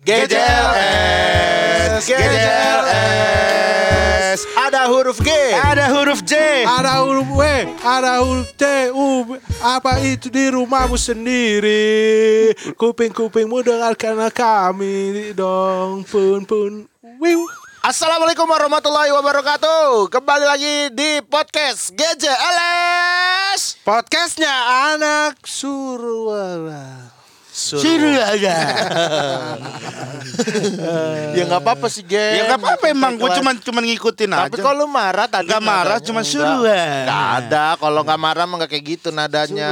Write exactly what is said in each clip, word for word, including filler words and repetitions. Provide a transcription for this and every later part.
G J L S, G J L S. Ada huruf G, ada huruf J, ada huruf W, ada huruf T, U. Apa itu di rumahmu sendiri? Kuping-kupingmu dengarkan kami dong, pun pun. Wiu. Assalamualaikum warahmatullahi wabarakatuh. Kembali lagi di podcast G J L S, podcastnya anak Surwala. Suruh aja. Ya nggak apa-apa sih, Gen. Ya nggak apa-apa emang, gue cuman cuman ngikutin aja. Tapi kalau marah tadi nggak marah, cuma suruh. Nggak ada. Kalau nggak marah mah nggak kayak gitu nadanya.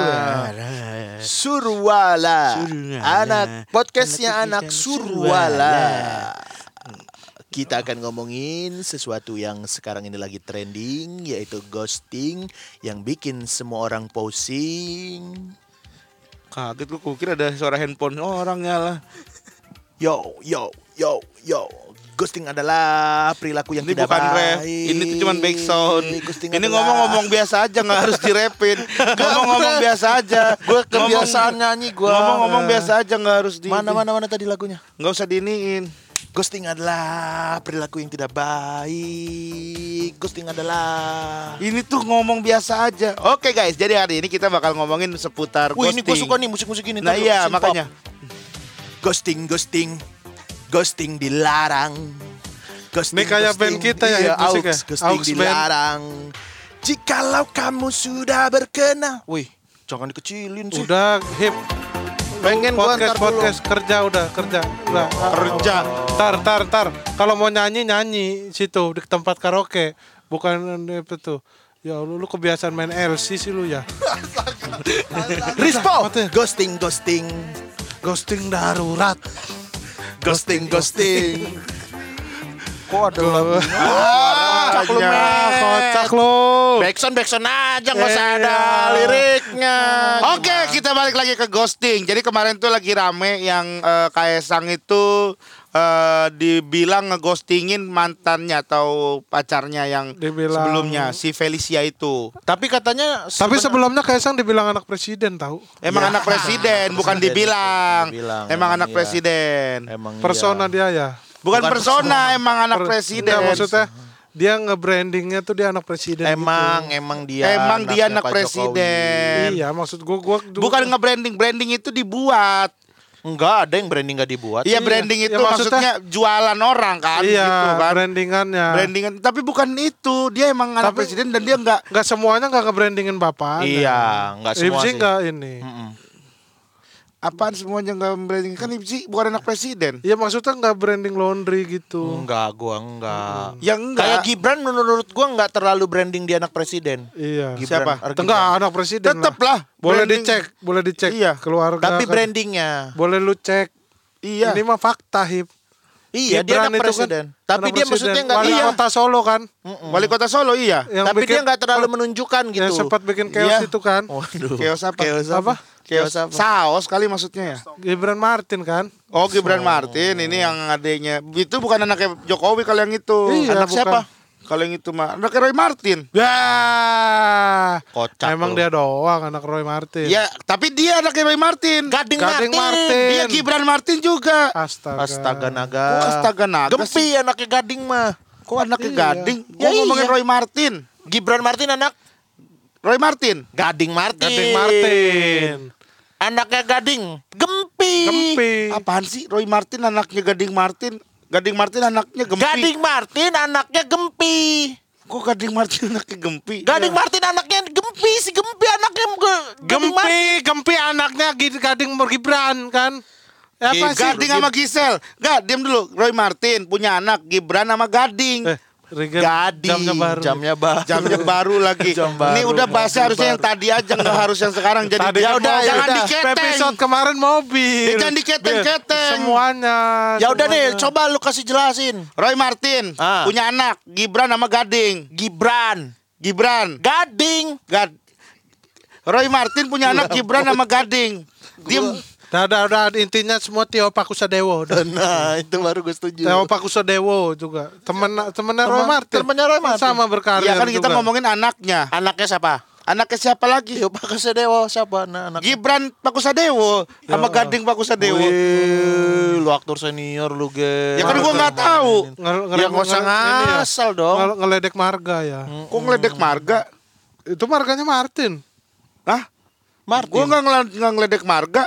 Surwala. Anak podcastnya anak Surwala. Kita akan ngomongin sesuatu yang sekarang ini lagi trending, yaitu ghosting yang bikin semua orang pusing. Kaget gue, gue kira ada suara handphone orangnya lah. Yo, yo, yo, yo. Ghosting adalah perilaku yang Ini tidak bukan baik. rap, ini tuh cuman backsound. Ghosting Ini adalah- ngomong-ngomong biasa aja, nggak harus direpin. Ngomong-ngomong biasa aja. Gue kebiasaan nyanyi gue. Ngomong-ngomong biasa aja, nggak harus di. Mana mana mana tadi lagunya? Nggak usah diiniin. Ghosting adalah perilaku yang tidak baik. Ghosting adalah. Ini tuh ngomong biasa aja. Oke guys, jadi hari ini kita bakal ngomongin seputar Wih, ghosting. ini gue suka nih musik-musik ini. Nah Ntar iya, synth pop. makanya. Ghosting, ghosting, ghosting dilarang. Ghosting, Ini kayak band kita ya, iya, hit musik aux, ya? ghosting Aux band. dilarang. Jikalau kamu sudah berkenal. Wih, jangan dikecilin sih. Udah hip. Pengen gua podcast ntar dulu. podcast kerja udah kerja udah Kerja. tar tar tar kalau mau nyanyi nyanyi situ di tempat karaoke bukan itu tuh ya lu, lu kebiasaan main L C sih lu ya. Rispo, Mati. ghosting, ghosting, Ghosting darurat. ghosting, ghosting. Kok ada lagu? Ah, Kocak lu, ya, Met. Kocak lu. Backsound, backsound aja, nggak usah Iya. ada liriknya. Oke, kita balik lagi ke ghosting. Jadi kemarin tuh lagi rame yang eh, Kaesang itu eh, dibilang ngeghostingin mantannya atau pacarnya yang Dibilang- sebelumnya, si Felicia itu. Tapi katanya Tapi sebelumnya Kaisang dibilang anak presiden tahu. Emang Ya. anak presiden, bukan Presiden. dibilang. Dibilang, Emang emang anak iya. presiden. emang Persona iya. dia ya. Bukan, Bukan persona, emang anak Per- presiden. Enggak, maksudnya dia nge-brandingnya tuh dia anak presiden. Emang gitu. emang dia Emang dia anaknya anak Pak presiden. Iya, maksud gua gua gua- Bukan nge-branding, branding itu dibuat. Jokowi. Enggak ada yang branding nggak dibuat. Iya, Iya. branding Ya, itu maksudnya- maksudnya jualan orang kan, iya, gitu kan. brandingannya. Brandingan, tapi bukan itu. Dia emang anak Tapi- presiden dan dia enggak. Enggak semuanya enggak nge-brandingin bapak. Iya, nggak semua Ibsi sih. enggak ini. Mm-mm. Apaan semuanya enggak branding? Kan Ibsi bukan anak presiden. Iya, maksudnya enggak branding laundry gitu. Enggak, gua enggak. Ya enggak. Kayak Gibran menurut gua enggak terlalu branding dia anak presiden. Iya. Gibran, Siapa? Ar- Enggak anak presiden Tetep lah. lah. Boleh branding. dicek, boleh dicek Iya. keluarga. Tapi kan. brandingnya. Boleh lu cek. Iya. Ini mah fakta, Hip. Iya, dia Gibran anak itu kan presiden. Tapi anak dia maksudnya presiden. enggak Wali iya. kota Solo kan. Wali kota Solo iya. Yang Tapi bikin- dia enggak terlalu menunjukkan gitu. Yang sempat bikin chaos Iya. itu kan. Waduh. Chaos apa? Chaos Apa? Chaos apa? Saos kali maksudnya ya. Gibran Martin kan. Oh, Gibran Martin ini yang adanya. Itu bukan anaknya Jokowi kalau yang itu. Iya, Anak bukan. siapa? Kalau yang itu mah anaknya Roy Martin. Ya. Kocak Emang lu. dia doang anak Roy Martin. Ya, tapi dia anaknya Roy Martin. Gading, Gading Martin. Martin. Dia Gibran Martin juga. Astaga. Astaga naga. Kok astaga naga Gempi sih? anaknya Gading mah. Kok anaknya Iya. Gading? Ya Gua ngomongin iya. Roy Martin. Gibran Martin anak Roy Martin. Gading Martin. Gading Martin. Anaknya Gading. Gempi. Gempi. Apaan sih Roy Martin anaknya Gading Martin? Gading Martin anaknya Gempi. Gading Martin anaknya Gempi. Kok Gading Martin anaknya Gempi? Gading Martin anaknya Gempi, si Gempi anaknya Ge- Gading Martin. Gempi, Gempi anaknya Gid- Gading Gibran kan. Ya, apa Eh, sih? Gading sama Gisel. Enggak, diam dulu. Roy Martin punya anak Gibran sama Gading. Eh, Regan, Gading. jamnya baru. Jamnya baru. Jamnya baru lagi. Jam baru, Ini udah bahasa mobil harusnya yang baru. tadi aja, nggak harus yang sekarang. Jadi Tadi ya kan udah, mobil. jangan Udah. diketeng. Episode kemarin mobil. Ya, jangan diketeng-keteng. Semuanya. Ya udah deh, semuanya. coba lu kasih jelasin. Roy Martin Ah. punya anak Gibran sama Gading. Gibran, Gibran, Gading. Gad. Roy Martin punya anak Gibran sama Gading. Diem. Udah, udah, udah, intinya semua Tio Pakusadewo. Udah. Nah, itu baru gue setuju. Tio Pakusadewo juga. Temen temennya Roy Temen- Martin. temennya Roy Martin. Sama berkarir Ya kan kita juga. ngomongin anaknya. Anaknya siapa? Anaknya siapa lagi? Tio Pakusadewo siapa nah, anak? Gibran Pakusadewo sama Ya. Gading Pakusadewo. Wih, lu aktor senior lu, Gen. Ya kan gua nggak tahu. Ngel- Ya nggak usah ngel- ini ya, ngasal dong. ngel- ngeledek marga ya. Kok ngeledek marga? Itu marganya Martin. Hah? Martin. Gua nggak ngel- nggak ngeledek marga.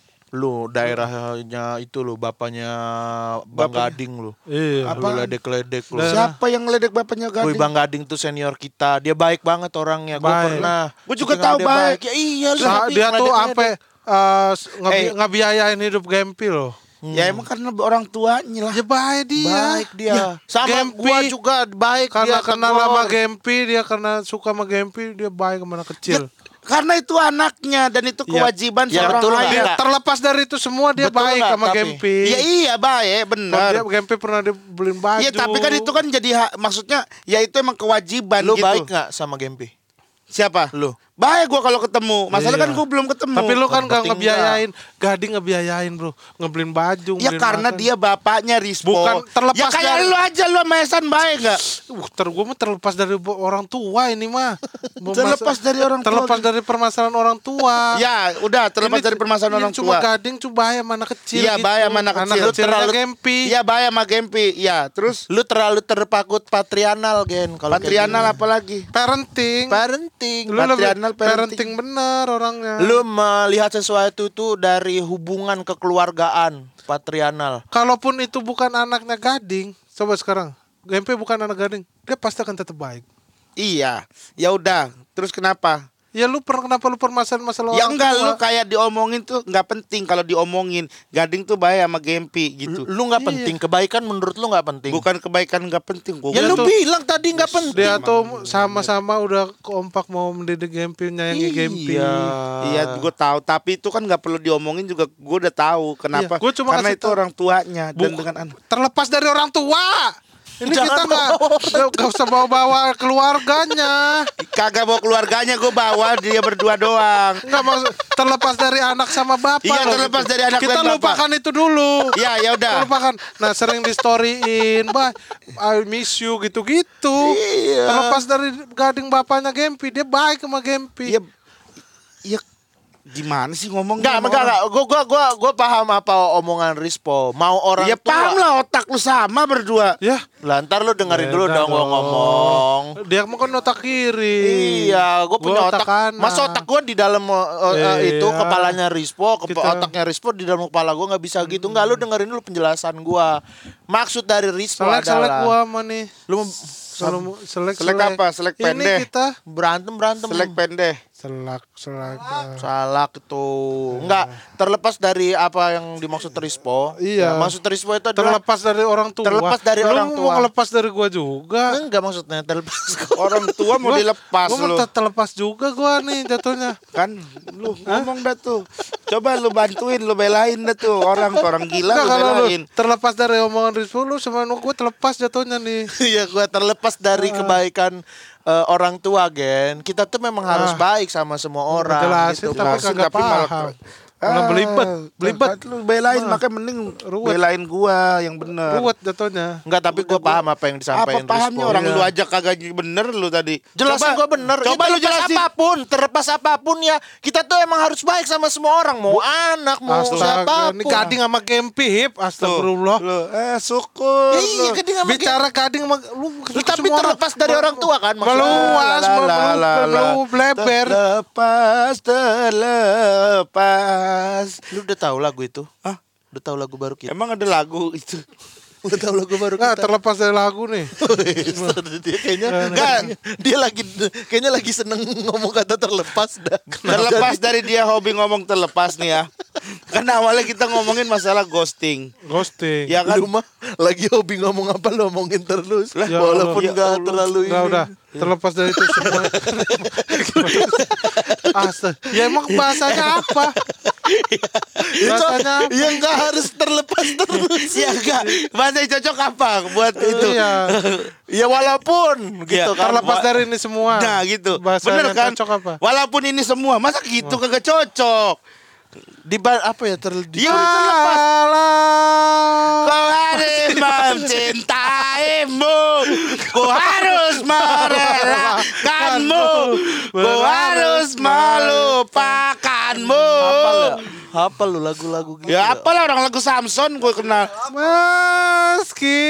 Lu daerahnya itu lu bapaknya Bang Bapaknya? Gading lu. Iya. Lu ledek-ledek lu. Daerah. Siapa yang ngeledek bapaknya Woi, Gading? Bang Gading tuh senior kita. Dia baik banget orangnya. Gue Baik. pernah. Gua juga Kenal tahu dia baik. Ya iya lu. Sa- tapi dia tuh ngeledek-ledek. apa eh, ngebi- Eh. ngebiayain hidup Gempi loh. Ya emang karena orang tuanya lah. Ya baik dia. Baik dia. Ya, Sama Gempi, gua juga baik karena dia. kenal tegur. sama Gempi, dia karena suka sama Gempi, dia baik sama anak kecil. Karena itu anaknya dan itu Ya. kewajiban Ya, seorang betul nggak? ayah. Dia Enggak. terlepas dari itu semua dia Betul baik nggak, sama tapi? Gempi. Ya iya baik, Kalau benar. dia Gempi pernah dibeliin baju. Iya tapi kan itu kan jadi hak, maksudnya ya itu emang kewajiban Lu gitu. baik nggak sama Gempi? Siapa? Lu. Baik gua kalau ketemu. Masalah Iya. kan gua belum ketemu. Tapi lu kan Yang gak penting ngebiayain, Gading ngebiayain bro, ngebeliin baju. Ya ngebeliin karena makan. dia bapaknya Rispo. Bukan, terlepas Ya kayak dari- lu aja lu sama Esan baik gak? Uh, ter gue mah terlepas dari bo- orang tua ini mah. Terlepas dari orang tua. Terlepas dari permasalahan orang tua. Ya udah terlepas Ini- dari permasalahan ini orang cuma tua. Gading cuma bahaya sama anak kecil. Iya gitu. bahaya sama anak kecil. Anak kecil terlalu- Gempi. Iya bahaya sama Gempi. Ya terus Lu terlalu terpaku patrianal, Gen. Kalau kayak Patrianal gini. apa lagi? Parenting. Parenting. Lu lebih patriarchal parenting, parenting. bener orangnya. Lu melihat sesuatu tuh dari hubungan kekeluargaan patrianal. Kalaupun itu bukan anaknya Gading, coba sekarang Gempi bukan anak Gading, dia pasti akan tetap baik. Iya. Ya udah. Terus kenapa? Ya lu per, kenapa lu permasalahan masalah Ya orang enggak tua? lu kayak diomongin tuh nggak penting kalau diomongin. Gading tuh bahaya sama Gempi gitu. Lu nggak Iya. penting. Kebaikan menurut lu nggak penting. Bukan kebaikan nggak penting. Gua Ya Dia lu tuh- bilang tadi nggak penting. Dia tuh sama-sama udah kompak mau mendidik Gempi, nyayangi Gempi. Iya. Iya, gue tahu. Tapi itu kan nggak perlu diomongin juga. Gue udah tahu kenapa. Iya, gua cuma Karena kasih itu tahu. orang tuanya dan Buk- dengan anak. Terlepas dari orang tua. Ini Jangan kita nggak nggak- nggak usah bawa-bawa keluarganya. Kagak bawa keluarganya, gue bawa dia berdua doang. Nggak maksud terlepas dari anak sama bapak. Iya, loh. terlepas dari anak Kita dan bapak. lupakan itu dulu. Ya, ya udah. Kita lupakan. Nah sering di storyin, bah, I miss you gitu-gitu. Iya. Terlepas dari Gading bapaknya Gempi, dia baik sama Gempi. Iya, iya. Gimana sih ngomong? Enggak, enggak, enggak. Gua gua gua gua paham apa omongan Rispo. Mau orang Ya tua. paham lah, otak lu sama berdua. Ya, Lantar lu dengerin dulu beda dong gua ngomong. Dia mau kan otak kiri. Iya, gue punya Gua otak. kanan. Masa otak gue di dalam uh, uh, Iya. itu kepalanya Rispo, kepa- Kita- otaknya Rispo di dalam kepala gue nggak bisa gitu. Enggak, lu dengerin dulu penjelasan gue. Maksud dari Rispo Selek selek adalah gua sama nih. lu Selalu selek Selek apa? Selek Ini pendek. kita berantem berantem. Selek pendek. selak selak. Salah itu. Enggak, terlepas dari apa yang dimaksud Rispo. Iya. Ya, maksud Rispo itu adalah Terlepas dari orang tua. Terlepas dari Lu orang mau tua. ngelepas dari gua juga. enggak maksudnya terlepas. Orang tua mau Gua- dilepas gua lu. mau terlepas juga gua nih jatuhnya. Kan lu ngomong dah tuh. Coba lu bantuin, lu belain dah tuh. Orang orang gila Enggak, lu kalau lu belain. terlepas dari omongan Rizky lu sama gue terlepas jatuhnya nih. Iya, gue terlepas dari kebaikan eh, orang tua, Gen. Kita tuh memang harus Ah. baik sama semua orang. Jelasin, gitu. tapi Jelasin, kagak tapi malah- paham. Malah belibet, belibet. Lu belain makanya mending Ruwet. belain gua yang bener. Ruwet jatuhnya. Enggak, tapi gue paham apa yang Apa disampaikan pahamnya Rispo. orang Iya. lu aja kagak bener lu tadi. Jelasin Coba- gue bener. Coba Ya, lu terlepas jelasin. apapun, terlepas apapun ya. Kita tuh emang harus baik sama semua orang. Mau anak, mau Astaga, siapapun. ini Gading sama Gempi hip, Tuh, astagfirullah. lu, eh syukur. Ya, iya, lu. Gading sama Bicara Gading sama lu, Lu tapi semua terlepas dari mel- orang tua kan maksudnya. meluas, La, la, la, melu- la, la. melu bleber. Terlepas, terlepas. Lu udah tahu lagu itu? Hah? Udah tahu lagu baru kita? Emang ada lagu itu? Udah tahu lagu baru Nggak, kita? terlepas dari lagu nih. dia kayaknya kan dia lagi kayaknya lagi seneng ngomong kata terlepas dah. Terlepas dari dia hobi ngomong terlepas nih ya. Karena awalnya kita ngomongin masalah ghosting. Ghosting. Ya kan? Lu mah lagi hobi ngomong apa lu ngomongin terus Ya walaupun Allah. enggak Ya Allah. terlalu Nggak, ini. udah terlepas dari itu semua. Astaga. Ya emang bahasanya apa? Itu Bahasanya apa? ya enggak harus terlepas terus. Ya enggak. Bahasa yang cocok apa buat itu? Iya. Ya walaupun gitu kan. Terlepas dari ini semua. Nah gitu. Bahasa Bener yang kan? cocok apa? Walaupun ini semua, masa gitu kagak cocok? Di ba- apa ya ter di- Iya, terlepas. Alah. Kau harus mencintaimu. Kau harus merelakanmu. Ku harus melupakanmu. Hafal ya? Hafal lu lagu-lagu gitu. Ya apalah orang lagu Samson gue kenal. Meski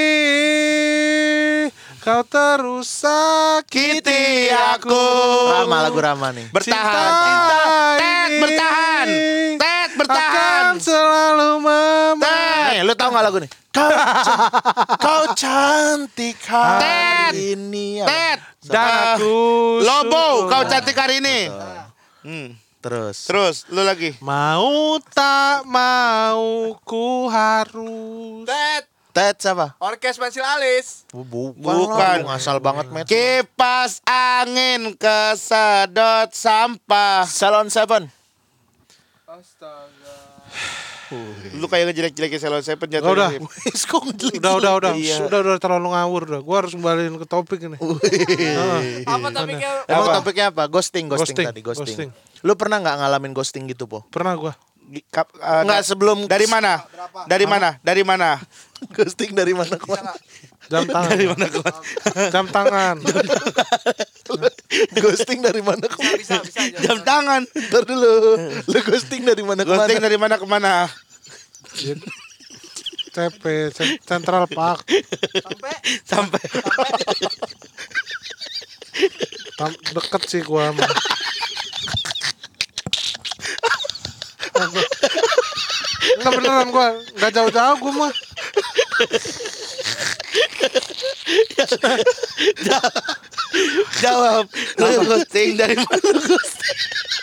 kau terus sakiti aku. Rama, lagu Rama nih. Bertahan. Cinta Cinta. Tet ini bertahan. Tet bertahan. akan selalu mem. Tet. Nih, lu tahu nggak lagu nih? Kau, can- kau cantik hari ini. Apa? Tet. Dan aku Lobo, suka. kau cantik hari ini. Hmm. Terus. Terus lu lagi. Mau tak mau ku harus. Tet, Tet siapa? orkes pensil alis. Bukan. Bukan. Lah, ngasal banget, Met. Kipas angin kesedot sampah. Salon Seven. Astaga. Lu kayak ngejelek-jelekin Salon Seven Nggak, jatuh. udah. Wis, kok ngejelek Udah, udah, udah. Iya. Sudah, udah terlalu ngawur udah. Gua harus kembaliin ke topik ini. Heeh. Apa topiknya? Emang Apa? topiknya apa? Ghosting, ghosting, Ghosting, tadi, ghosting. ghosting. Lu pernah nggak ngalamin ghosting gitu, Po? Pernah gua. Kap- uh, Nggak, sebelum Dari mana? Dari mana? Dari mana? ghosting dari mana ke mana? Jam tangan. Dari mana Jam tangan. Ghosting dari mana ke mana? Bisa, bisa. bisa. Jam tangan. Ntar dulu. Lu ghosting dari mana ke Ghosting mana? dari mana ke mana? C P, C- Central Park. Sampai Sampai Tam- deket sih gua mah. Enggak beneran gua, enggak jauh-jauh gua mah. jawab. Lu ghosting dari mana? Lu ghosting.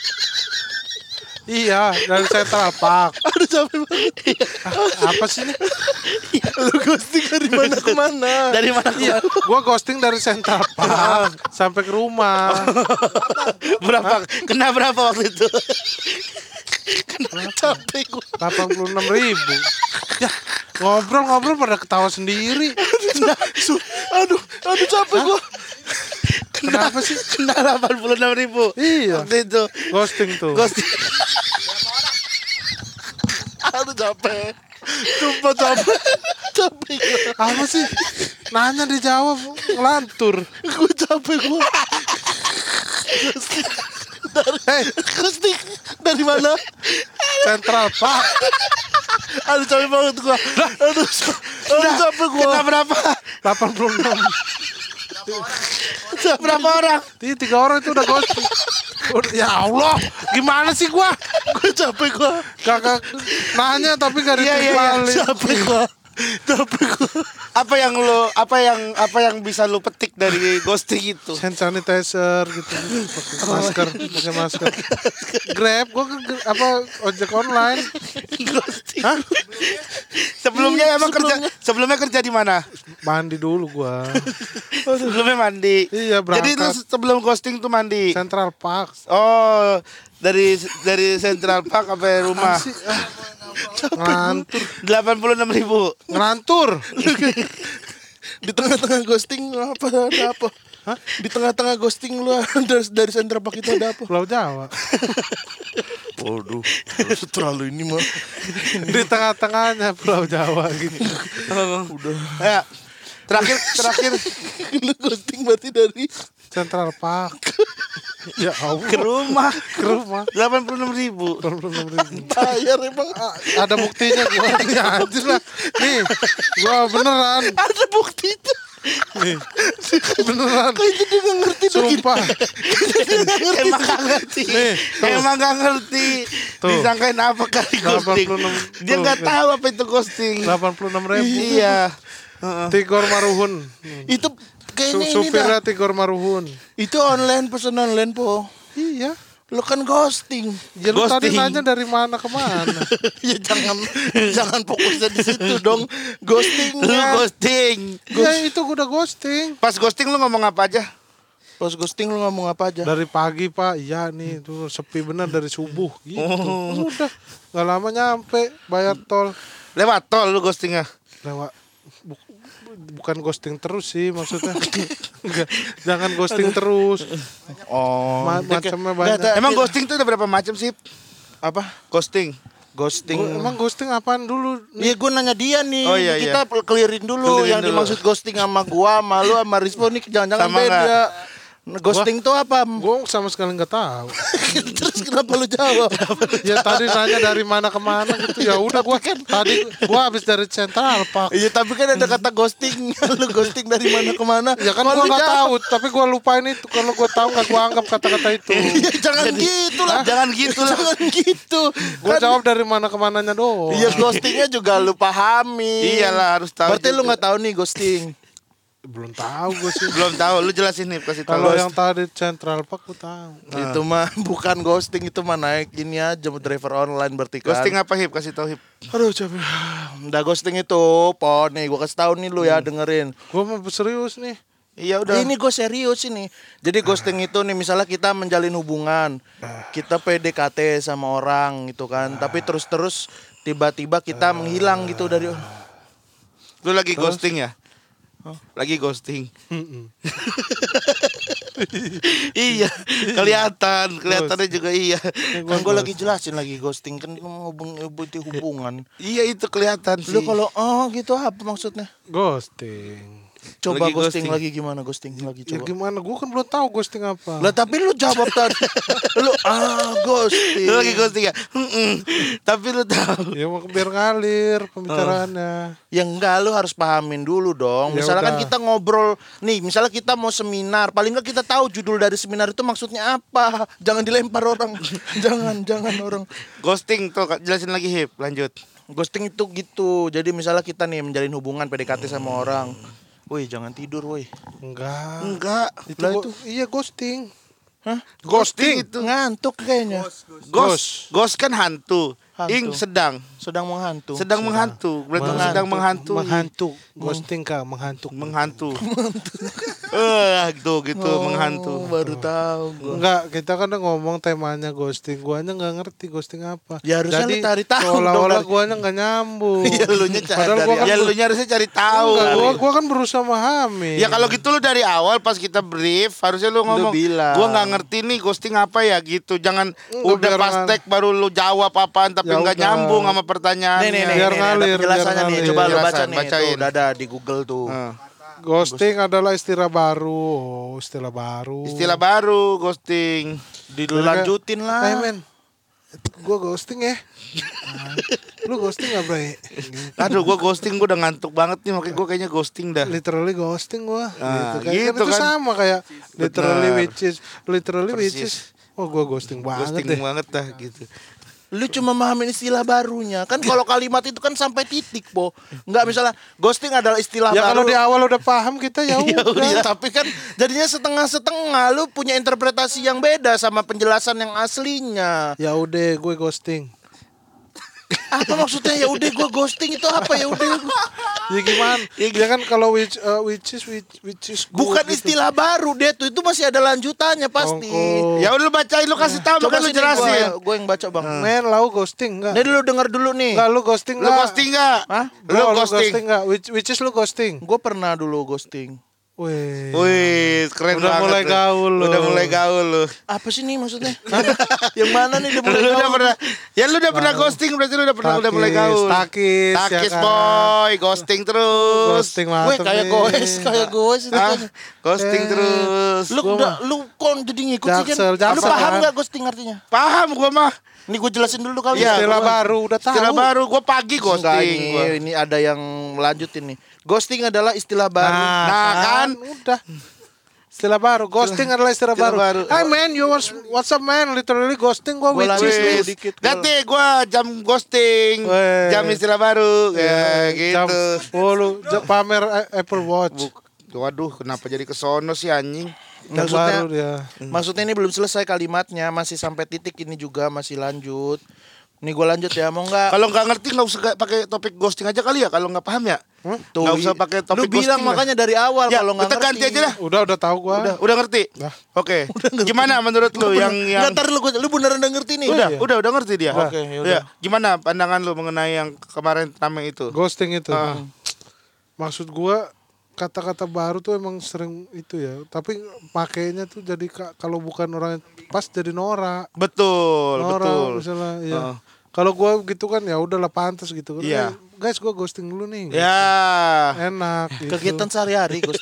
Iya, dari Central Park. Aduh, capek banget. Ah, apa sih ini? Lu ghosting dari mana ke mana? Dari mana? Iya, gua ghosting dari Central Park sampai ke rumah. Berapa? Kena berapa waktu itu? Capek gua. delapan puluh enam ribu. Ya, ngobrol-ngobrol pada ketawa sendiri. Su- Aduh, aduh capek gua. Kenapa sih? Kena delapan puluh enam ribu. Iya, Waktu itu. ghosting tuh. Ghosting. Aduh capek. Sumpah capek. Capek gua. Apa sih? Nanya dijawab, ngelantur. Gua capek gua. Ghosting. Dari, Hei, ghosting dari mana? Central Park. Aduh capek banget gua. Aduh, ca- aduh capek gua. Kena berapa? delapan puluh enam. Berapa orang? Ti- Tiga orang itu udah ghosting. Udah- Ya Allah, gimana sih gua? Gua capek gua. Kakak nanya tapi gak Iya, iya, iya. ditimpalin. Capek gua. Capek gua. Apa yang lo apa yang apa yang bisa lu petik dari ghosting itu? Hand sanitizer gitu, pakai masker, pakai masker. Grab, gua ke ke- apa ojek online. Ghosting. Hah? Sebelumnya emang kerja sebelumnya kerja di mana? Mandi dulu gua. Sebelumnya mandi. Iya, Jadi lu berangkat. sebelum ghosting tuh mandi. Central Park. Oh, dari dari Central Park sampai rumah. Sih, ah, ngelantur, delapan puluh enam ribu. ngelantur. Di tengah-tengah ghosting apa ada apa? Hah? Di tengah-tengah ghosting lu dari dari Central Park itu ada apa? Pulau Jawa. Waduh, terlalu ini mah. Di tengah-tengahnya Pulau Jawa gitu. Udah. Ya. Terakhir terakhir Lu ghosting berarti dari Central Park. Ya Allah. ke rumah Ke rumah. delapan puluh enam ribu. delapan puluh enam ribu. bayar emang. Ah, ada buktinya gua. Ya anjir lah. Nih, gua beneran. Ada buktinya. Nih, beneran. Kayaknya dia nggak ngerti tuh. Sumpah. Emang gak ngerti. Nih, tuh. Emang gak ngerti. Tuh. Disangkain apa kali ghosting. delapan puluh enam Dia tuh, nggak tuh. tahu apa itu ghosting. delapan puluh enam ribu. Iya. Heeh. Tigor Maruhun. Itu Su kayaknya ini dah. supirnya Tigor Maruhun. Itu online pesan online po. Iya. Lu kan ghosting. Ya lu tadi Ghosting. nanya dari mana ke mana. Ya jangan jangan fokusnya di situ dong. Lu Ghostingnya. ghosting. Ya itu gua udah ghosting. Pas ghosting lu ngomong apa aja? Pas ghosting lu ngomong apa aja? Dari pagi pak, iya nih tuh sepi bener dari subuh gitu. Oh. Udah, nggak lama nyampe bayar tol Lewat tol lu ghostingnya. lewat. Bu- bukan ghosting terus sih maksudnya. Enggak, jangan ghosting terus. Oh. Ma- macamnya banyak. Nggak, Emang ghosting tuh ada berapa macam sih? Apa? Ghosting. Ghosting. Gua- emang ghosting apaan dulu? Iya gue nanya dia nih. Oh, iya, Kita clearin dulu Clearin yang dulu. dimaksud ghosting sama gua, sama lu, sama Rispo nih jangan-jangan Sama beda. Ghosting tuh apa? Gue sama sekali nggak tahu. Terus kenapa lu jawab? Ya tadi nanya dari mana ke mana gitu. Ya udah gue kan tadi gue habis dari Central Park. Iya tapi kan ada kata ghosting. Lu ghosting dari mana ke mana? Ya kan Kalau gue lu nggak jawab- tahu, tapi gue lupain itu. Kalau gue tahu nggak gue anggap kata-kata itu. Ya, jangan gitu lah. Jangan gitu lah. Jangan gitu. Gue Kan- jawab dari mana ke mananya doang. Iya ghostingnya juga lu pahami. Iyalah harus tahu. Berarti lu juga. nggak tahu nih ghosting. Belum tahu gue sih. Belum tahu, lu jelasin nih kasih tahu. Kalau yang tadi Central Park gue tahu. Itu mah bukan ghosting, itu mah naik ini aja driver online berarti kan. Ghosting apa Hip? Kasih tahu Hip. Aduh capek. Udah ghosting itu, po nih gua kasih tahu nih lu ya dengerin. Gue mau serius nih. Iya udah. Ini gue serius ini. Jadi ghosting itu nih misalnya kita menjalin hubungan, kita P D K T sama orang gitu kan, tapi terus-terus tiba-tiba kita menghilang gitu dari. Lu lagi ghosting ya? Lagi ghosting. Iya, kelihatan, kelihatannya juga iya. Kan gue lagi jelasin lagi ghosting kan hubung hubungan. Iya itu kelihatan sih. Lu kalau oh gitu apa maksudnya? Ghosting. Coba Lagi ghosting, ghosting. lagi gimana ghosting lagi Ya coba. gimana? Gue kan belum tahu ghosting apa. Lah tapi lu jawab tadi. Lu ah ghosting. Lu lagi ghosting ya? Mm-mm. Tapi lu tahu. Ya mau biar ngalir pembicaraannya. Ya enggak, lu harus pahamin dulu dong. Ya Misalnya kan udah. kita ngobrol nih, misalnya kita mau seminar, paling enggak kita tahu judul dari seminar itu maksudnya apa. Jangan dilempar orang. jangan, jangan orang. Ghosting tuh jelasin lagi Hip, lanjut. Ghosting itu gitu. Jadi misalnya kita nih menjalin hubungan P D K T sama orang. Woi, jangan tidur, woi. Enggak. Enggak. Itu, Lah go- itu. iya ghosting. Hah? Ghosting itu. Ngantuk kayaknya. Ghost. Ghost kan hantu. Hantu. Ing sedang. Sedang menghantu. Sedang menghantu. Berarti Menghantu. sedang menghantui. Menghantu. Ghosting kah? Menghantu. Menghantu. Eh, gitu gitu Oh, menghantu. baru tahu gua. Enggak, kita kan udah ngomong temanya ghosting. Guanya nggak ngerti ghosting apa. Ya, harusnya Jadi lu cari tahu dong seolah-olah dari- guanya nggak nyambung. Iya, lu nya cari Padahal dari gua kan Ya lu harusnya cari tahu. Enggak, gua, gua kan berusaha memahami. Ya kalau gitu lu dari awal pas kita brief harusnya lu ngomong bilang. gua nggak ngerti nih ghosting apa ya gitu. Jangan Enggak, udah biar pas ngan- tag baru lu jawab apaan tapi Ya nggak udah. nyambung sama pertanyaannya. Nih nih nih, Biar nih, nih, ada ngalir, penjelasannya biar nih. ngalir. Coba lu baca Penjelasan, nih. bacain. Tuh, udah ada di Google tuh. Heeh. Ghosting adalah istilah baru. Oh, istilah baru. Istilah baru ghosting. Dilanjutin lah. Hey men, gua ghosting ya. Nah, lu ghosting gak Bre? Aduh gua ghosting gua udah ngantuk banget nih makanya gua kayaknya ghosting dah. Literally ghosting gua. Ah, gitu. Kayak gitu kan itu kan. sama kayak literally Bener. which is literally which Persis. is. Oh gua ghosting banget Ghosting deh. banget dah gitu. Lu cuma memahami istilah barunya. Kan kalau kalimat itu kan sampai titik, Po. Enggak misalnya ghosting adalah istilah Ya baru. kalau di awal udah paham kita ya Ya udah. udah, tapi kan jadinya setengah-setengah. Lu punya interpretasi yang beda sama penjelasan yang aslinya. Ya udah gue ghosting. Apa maksudnya ya udah gua ghosting itu apa ya udah? Ya gimana? Ya kan kalau which uh, which is which, which is good Bukan gitu. istilah baru deh tuh. Itu masih ada lanjutannya pasti. Ongko. Ya udah lu bacain lu kasih tahu Coba kan lu sini jelasin. gua, gua yang baca, Bang. Men, lau ghosting enggak? Nih dulu denger dulu nih. Enggak, lu ghosting Lu enggak? ghosting enggak? Hah? Lu Lu ghosting. enggak? Which, which is lu ghosting? Gue pernah dulu ghosting. Wih. Wih, keren Udah banget. mulai lu. gaul lu. Udah mulai gaul lu. Apa sih nih maksudnya? Yang mana nih udah mulai Lu udah gaul? pernah Ya lu udah pernah ghosting berarti lu udah pernah udah mulai gaul. Takis, Takis ya kan? boy, ghosting terus. Ghosting Weh mantep kayak nih. goes, kayak goes itu Ah, kan. ghosting Eh. terus. Lu Gua udah mah- lu kok jadi ngikut sih kan? Jaksel, Lu Jaksel paham kan? nggak ghosting artinya? Paham gua mah. Nih gue jelasin dulu kali Iya, Istilah Gua- baru udah tahu. Istilah baru gua pagi Enggak, ghosting ini, gua. ini ada yang lanjutin nih. Ghosting adalah istilah baru. Nah, Nah, kan, kan? udah. Istilah baru, ghosting adalah istilah istilah baru. baru. Hey man, you was what's up man? Literally ghosting gua Gua which lanjut is dulu Wis. dikit, gua- Lihat deh gua jam ghosting. Weh. Jam istilah baru ya jam- gitu. Oh lu ja- pamer eh, Apple Watch. Buk- Waduh, kenapa jadi kesono sih anjing? Yang Maksudnya- baru dia. Maksudnya ini belum selesai kalimatnya, masih sampai titik ini juga masih lanjut. Nih gue lanjut ya, mau nggak? Kalau nggak ngerti nggak usah ga- pakai topik ghosting aja kali ya kalau nggak paham ya. Tuh, Nggak usah pakai topik lu bilang ghosting lah. makanya dari awal Ya, kalau nggak kita ngerti. ganti aja dah. Udah udah tahu gua. Udah, udah ngerti? Dah. Oke. Gimana menurut lu yang yang Nggak, tar lu, lu beneran udah ngerti nih? udah, iya. udah, udah ngerti dia. Oke, yaudah. Ya, gimana pandangan lu mengenai yang kemarin rame itu? Ghosting itu. Ah. Maksud gua kata-kata baru tuh emang sering itu ya. Tapi makainya tuh jadi ka- kalau bukan orang yang pas jadi norak. Betul, Norak betul. misalnya ya. Heeh. Kalau gua gitu kan ya udahlah pantas gitu kan. Iya. Eh, guys, gua ghosting dulu nih. Ya. Enak gitu. Kegiatan sehari-hari ghosting.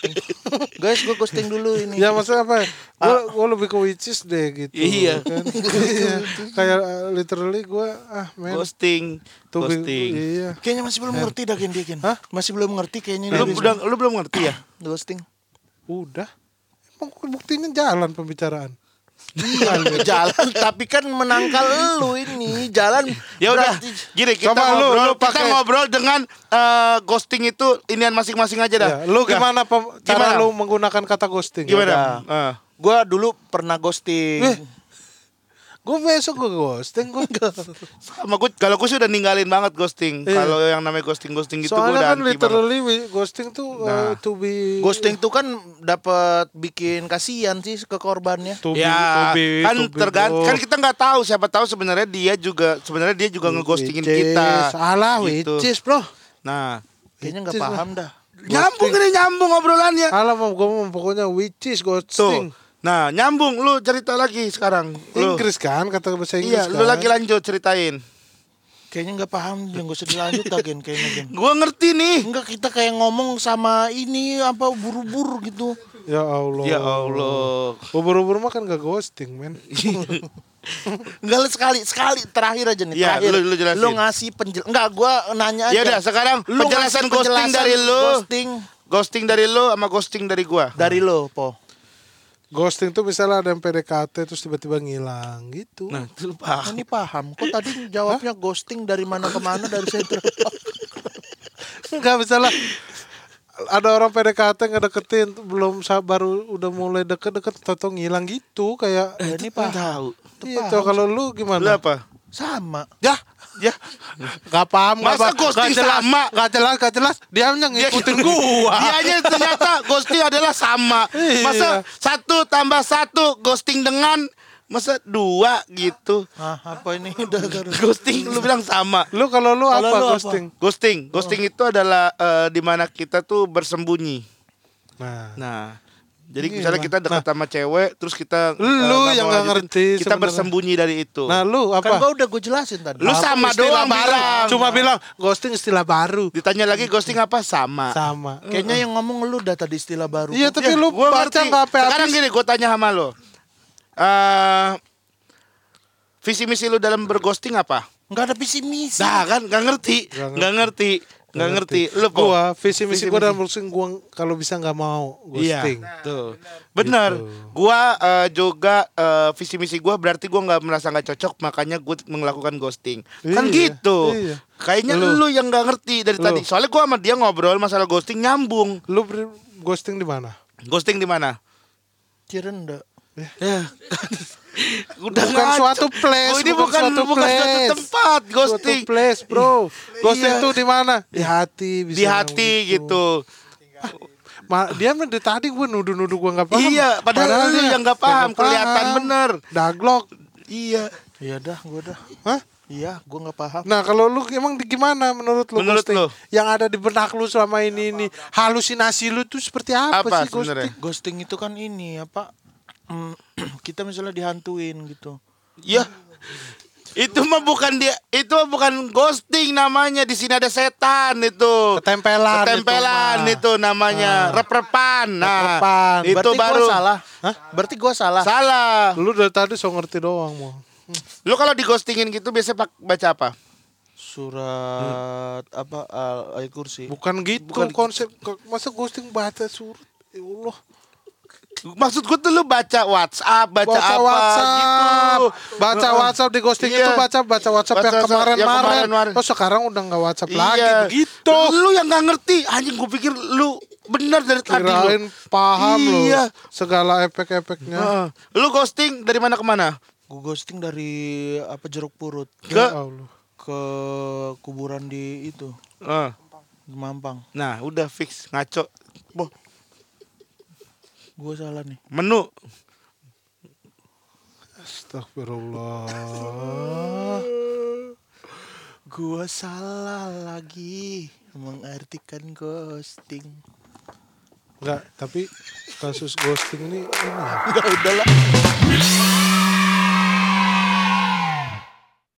Guys, gue ghosting dulu ini. Ya maksudnya apa? Gue gue lebih ke witches deh gitu. Iya. Kan? Iya. Kayak uh, literally gue ah men. Ghosting, Tuh, ghosting. Iya. Kayaknya masih belum ngerti dah Gen dia Gen. Hah? Masih belum ngerti kayaknya Lu dia. udah lu belum ngerti ya? ghosting. Udah. Emang buktinya jalan pembicaraan. Iya, jalan tapi kan menangkal lu ini. Jalan Ya udah, berarti- gini kita Coba lu- ngobrol, lu kita pakai- ngobrol dengan eh, ghosting itu inian masing-masing aja dah. Ya, lu Ya. gimana pem- cara Gimana? lu menggunakan kata ghosting? Gimana? Eh. Gua dulu pernah ghosting. Eh. Gue besok gue ghosting gue. Sama gue, kalau gue sih udah ninggalin banget ghosting. Iya. Kalau yang namanya ghosting-ghosting gitu gue Soalnya udah kan anti banget. literally wi- ghosting tuh uh, Nah. to be Ghosting tuh kan dapat bikin kasihan sih ke korbannya. to be, Ya, to be, kan to be, tergantung. bro. Kan kita nggak tahu, siapa tahu sebenarnya dia juga sebenarnya dia juga ngeghostingin Witches. kita. Salah Gitu. witches bro. Nah, Kayaknya nggak Witches paham dah. nyambung ini nyambung obrolannya. Salah mau gue mau pokoknya witches Tuh. ghosting. Nah, nyambung lu cerita lagi sekarang. Lu. Inggris kan kata bahasa Inggris Iya, kan. lu lagi lanjut ceritain. Kayaknya nggak paham, yang gak usah dilanjut dah Gen kayaknya Gen. Gua ngerti nih. Enggak, kita kayak ngomong sama ini apa buru-buru gitu. Ya Allah. Ya Allah. Ubur-ubur mah kan gak ghosting men. Enggak sekali sekali terakhir aja nih. Iya, terakhir. lu- lu jelasin. ngasih penjel. Enggak, gua nanya aja. Ya udah, sekarang Lu penjelasan ngasih ghosting penjelasan dari lu. Ghosting Ghosting dari lu sama ghosting dari gua. dari lo, Po. Ghosting tuh misalnya ada yang P D K T terus tiba-tiba ngilang gitu. Nah, itu lu Ah, paham. ini paham. Kok tadi jawabnya ghosting dari mana ke mana dari Sentral? Enggak misalnya ada orang P D K T ngedeketin belum sa- baru udah mulai deket-deket toto ngilang gitu kayak Eh, ini Kan paham. tahu. iya tuh kalau lu Lu gimana? apa? Sama. Ya, Ya, gak paham Masa gak, ghosting gak jelas, sama? gak jelas, gak jelas. Dia hanya ngikutin gua. Dianya ternyata ghosting adalah sama. Iya. Masa satu tambah satu ghosting dengan masa dua gitu. Ah, apa ini udah terus. Ghosting lu bilang sama. Lu kalau lu Kalau apa lu apa? ghosting? Ghosting, ghosting itu adalah eh, di mana kita tuh bersembunyi. Nah, Nah, jadi Iya, misalnya Bang. kita dekat sama cewek, terus kita eh, Lu nggak yang mau nggak lanjutin, ngerti kita sebenarnya. bersembunyi dari itu. nah lu Kan apa? gua udah gue jelasin tadi. Lu Apa sama istilah doang baru. bilang. Cuma bilang ghosting istilah baru. Ditanya lagi ghosting apa? Sama. Sama. Kayaknya yang ngomong lu udah tadi istilah baru. Iya, tapi Ya, lu gua baca ngerti. nggak apa Sekarang gini, gue tanya sama lo. Eh, visi misi lu dalam berghosting apa? Enggak ada visi misi. Nah kan, nggak ngerti, Nggak nggak ngerti, nggak ngerti. Lu po? Gua visi misi Visi gua dalam misi. ghosting gua kalau bisa nggak mau Iya, ghosting. tuh. Benar. Gitu. Gua eh, juga eh, visi misi gua berarti gua nggak merasa nggak cocok, makanya gue melakukan ghosting. Kan Iya, gitu. iya. Kayaknya Lu. lu, yang nggak ngerti dari Lu. tadi. Soalnya gua sama dia ngobrol masalah ghosting nyambung. Lu ber- ghosting di mana? Ghosting di mana? Cirenda. Ya. Udah Bukan ngaco. suatu place, Oh, ini bukan bukan suatu bukan suatu place. tempat ghosting. Suatu place, bro. Ghosting Iya. tuh di mana? Di hati, bisa Di bilang hati gitu. Ma, dia mah dari tadi gue nuduh-nuduh gue nggak paham. Iya, padahal lu dia yang nggak paham, kelihatan bener. Daglok. Iya. Iya dah, gua dah. Hah? Iya, gua nggak paham. Nah kalau lu emang di gimana menurut lu Menurut ghosting? lu? Yang ada di benak lu selama ini ini halusinasi lu tuh seperti apa, Apa sih ghosting? sebenarnya? Ghosting itu kan ini apa? mm, kita misalnya dihantuin gitu. Ya. Itu mah bukan dia, itu mah bukan ghosting namanya. Di sini ada setan itu. Ketempelan. Ketempelan itu itu, mah. namanya. Rep-repan. Nah, Rep-repan. itu Berarti baru gua salah. Hah? Berarti gua salah. Salah. Lu dari tadi so ngerti doang mau. Lu kalau di ghostingin gitu biasanya pak- baca apa? Surat apa al ayat kursi. Bukan gitu Bukan- konsep. Masa ghosting baca surat? Ya Allah. Maksud gue tuh lu baca WhatsApp, baca, Baca apa WhatsApp, gitu. baca Heeh. WhatsApp di ghosting Iya. itu baca baca WhatsApp Baca yang WhatsApp yang kemarin-kemarin. kemarin-kemarin. Oh sekarang udah nggak WhatsApp lagi Iya. begitu. Lu yang nggak ngerti, anjing gue pikir lu benar dari tadi lu. Kirain paham loh Iya. segala efek-efeknya. Heeh. Lu ghosting dari mana ke mana? Gua ghosting dari apa jeruk purut Ke Ya Allah. ke kuburan di itu, Heeh. di Mampang. Nah, udah fix ngaco. Boh, Gua salah nih. menu. Astagfirullah. Gua salah lagi mengartikan ghosting. Enggak, tapi kasus ghosting ini ini ya. Enggak udahlah.